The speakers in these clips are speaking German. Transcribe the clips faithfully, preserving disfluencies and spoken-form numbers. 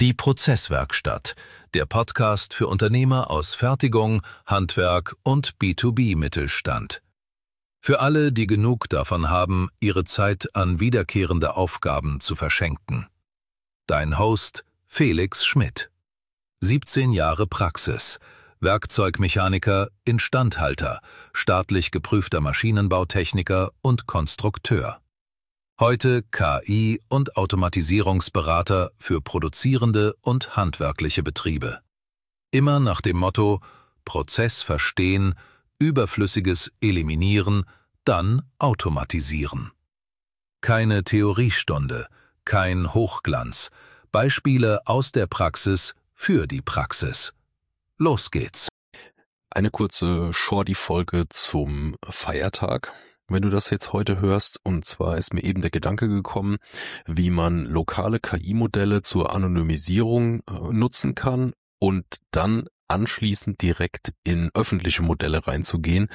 Die Prozesswerkstatt, der Podcast für Unternehmer aus Fertigung, Handwerk und B zwei B Mittelstand. Für alle, die genug davon haben, ihre Zeit an wiederkehrende Aufgaben zu verschenken. Dein Host Felix Schmidt. siebzehn Jahre Praxis, Werkzeugmechaniker, Instandhalter, staatlich geprüfter Maschinenbautechniker und Konstrukteur. Heute K I- und Automatisierungsberater für produzierende und handwerkliche Betriebe. Immer nach dem Motto Prozess verstehen, Überflüssiges eliminieren, dann automatisieren. Keine Theoriestunde, kein Hochglanz, Beispiele aus der Praxis für die Praxis. Los geht's. Eine kurze Shorty-Folge zum Feiertag, wenn du das jetzt heute hörst. Und zwar ist mir eben der Gedanke gekommen, wie man lokale K I-Modelle zur Anonymisierung äh, nutzen kann und dann anschließend direkt in öffentliche Modelle reinzugehen,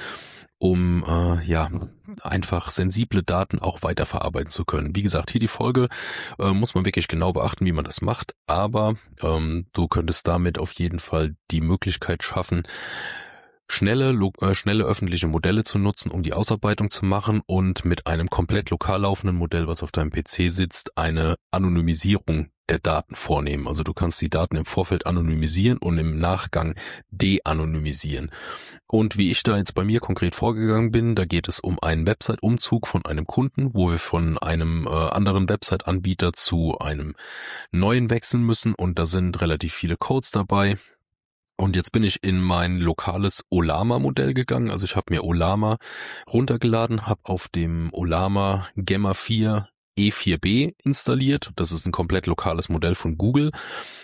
um äh, ja einfach sensible Daten auch weiterverarbeiten zu können. Wie gesagt, hier die Folge äh, muss man wirklich genau beachten, wie man das macht, aber ähm, du könntest damit auf jeden Fall die Möglichkeit schaffen, schnelle, lo- äh, schnelle öffentliche Modelle zu nutzen, um die Ausarbeitung zu machen und mit einem komplett lokal laufenden Modell, was auf deinem P C sitzt, eine Anonymisierung der Daten vornehmen. Also du kannst die Daten im Vorfeld anonymisieren und im Nachgang de-anonymisieren. Und wie ich da jetzt bei mir konkret vorgegangen bin, da geht es um einen Website-Umzug von einem Kunden, wo wir von einem äh, anderen Website-Anbieter zu einem neuen wechseln müssen und da sind relativ viele Codes dabei. Und jetzt bin ich in mein lokales Ollama-Modell gegangen. Also ich habe mir Ollama runtergeladen, habe auf dem Ollama Gemma vier E vier B installiert. Das ist ein komplett lokales Modell von Google.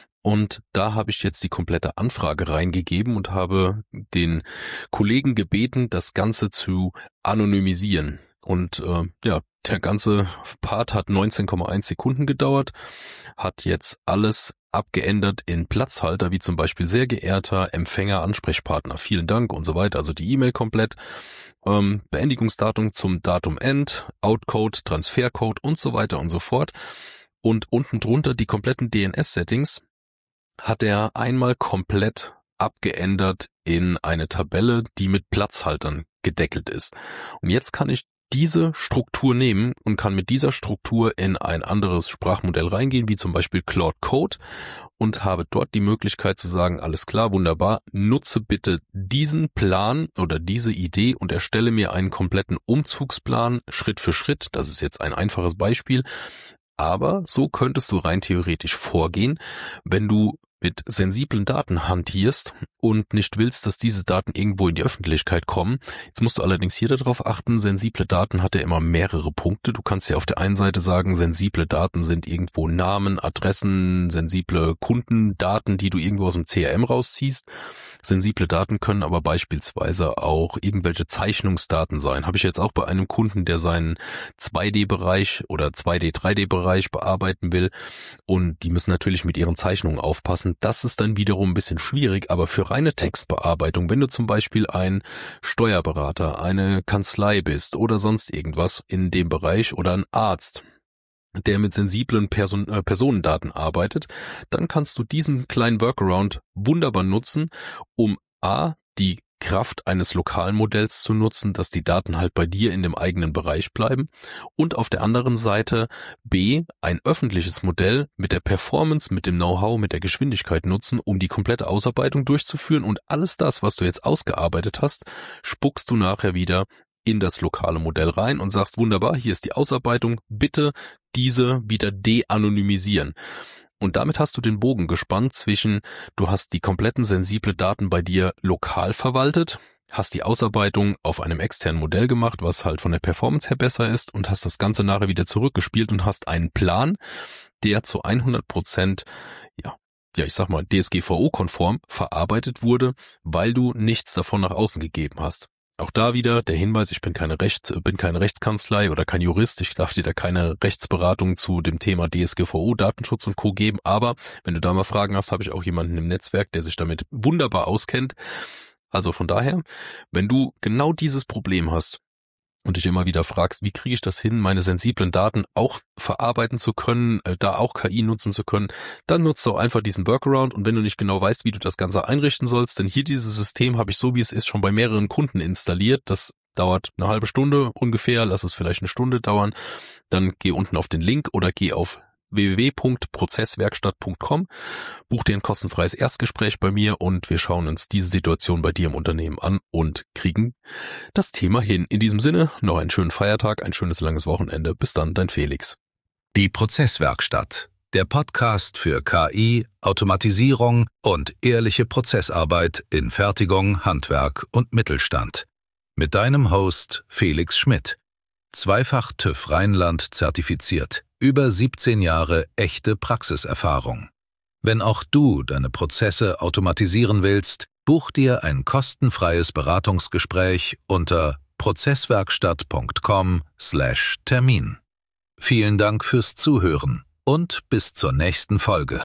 Und da habe ich jetzt die komplette Anfrage reingegeben und habe den Kollegen gebeten, das Ganze zu anonymisieren. Und äh, ja, der ganze Part hat neunzehn Komma eins Sekunden gedauert, hat jetzt alles abgeändert in Platzhalter, wie zum Beispiel sehr geehrter Empfänger, Ansprechpartner, vielen Dank und so weiter, also die E-Mail komplett, ähm, Beendigungsdatum zum Datum End, Outcode, Transfercode und so weiter und so fort. Und unten drunter die kompletten D N S-Settings hat er einmal komplett abgeändert in eine Tabelle, die mit Platzhaltern gedeckelt ist. Und jetzt kann ich diese Struktur nehmen und kann mit dieser Struktur in ein anderes Sprachmodell reingehen, wie zum Beispiel Claude Code, und habe dort die Möglichkeit zu sagen, alles klar, wunderbar, nutze bitte diesen Plan oder diese Idee und erstelle mir einen kompletten Umzugsplan Schritt für Schritt. Das ist jetzt ein einfaches Beispiel, aber so könntest du rein theoretisch vorgehen, wenn du mit sensiblen Daten hantierst und nicht willst, dass diese Daten irgendwo in die Öffentlichkeit kommen. Jetzt musst du allerdings hier darauf achten, sensible Daten hat ja immer mehrere Punkte. Du kannst ja auf der einen Seite sagen, sensible Daten sind irgendwo Namen, Adressen, sensible Kundendaten, die du irgendwo aus dem C R M rausziehst. Sensible Daten können aber beispielsweise auch irgendwelche Zeichnungsdaten sein. Habe ich jetzt auch bei einem Kunden, der seinen zwei D Bereich oder zwei D, drei D Bereich bearbeiten will, und die müssen natürlich mit ihren Zeichnungen aufpassen. Das ist dann wiederum ein bisschen schwierig, aber für reine Textbearbeitung, wenn du zum Beispiel ein Steuerberater, eine Kanzlei bist oder sonst irgendwas in dem Bereich oder ein Arzt, der mit sensiblen Person, äh, Personendaten arbeitet, dann kannst du diesen kleinen Workaround wunderbar nutzen, um a, die Kraft eines lokalen Modells zu nutzen, dass die Daten halt bei dir in dem eigenen Bereich bleiben, und auf der anderen Seite b, ein öffentliches Modell mit der Performance, mit dem Know-how, mit der Geschwindigkeit nutzen, um die komplette Ausarbeitung durchzuführen, und alles das, was du jetzt ausgearbeitet hast, spuckst du nachher wieder in das lokale Modell rein und sagst, wunderbar, hier ist die Ausarbeitung, bitte diese wieder de-anonymisieren. Und damit hast du den Bogen gespannt zwischen, du hast die kompletten sensible Daten bei dir lokal verwaltet, hast die Ausarbeitung auf einem externen Modell gemacht, was halt von der Performance her besser ist, und hast das Ganze nachher wieder zurückgespielt und hast einen Plan, der zu hundert Prozent, ja, ja, ich sag mal, D S G V O-konform verarbeitet wurde, weil du nichts davon nach außen gegeben hast. Auch da wieder der Hinweis, ich bin keine Rechts, bin keine Rechtskanzlei oder kein Jurist, ich darf dir da keine Rechtsberatung zu dem Thema D S G V O, Datenschutz und Co. geben, aber wenn du da mal Fragen hast, habe ich auch jemanden im Netzwerk, der sich damit wunderbar auskennt. Also von daher, wenn du genau dieses Problem hast, und dich immer wieder fragst, wie kriege ich das hin, meine sensiblen Daten auch verarbeiten zu können, äh, da auch K I nutzen zu können, dann nutzt doch einfach diesen Workaround. Und wenn du nicht genau weißt, wie du das Ganze einrichten sollst, denn hier dieses System habe ich so, wie es ist, schon bei mehreren Kunden installiert. Das dauert eine halbe Stunde ungefähr, lass es vielleicht eine Stunde dauern. Dann geh unten auf den Link oder geh auf w w w punkt prozesswerkstatt punkt com, buch dir ein kostenfreies Erstgespräch bei mir und wir schauen uns diese Situation bei dir im Unternehmen an und kriegen das Thema hin. In diesem Sinne, noch einen schönen Feiertag, ein schönes langes Wochenende. Bis dann, dein Felix. Die Prozesswerkstatt, der Podcast für K I, Automatisierung und ehrliche Prozessarbeit in Fertigung, Handwerk und Mittelstand. Mit deinem Host Felix Schmidt. Zweifach TÜV Rheinland zertifiziert. Über siebzehn Jahre echte Praxiserfahrung. Wenn auch du deine Prozesse automatisieren willst, buch dir ein kostenfreies Beratungsgespräch unter prozesswerkstatt punkt com slash Termin. Vielen Dank fürs Zuhören und bis zur nächsten Folge.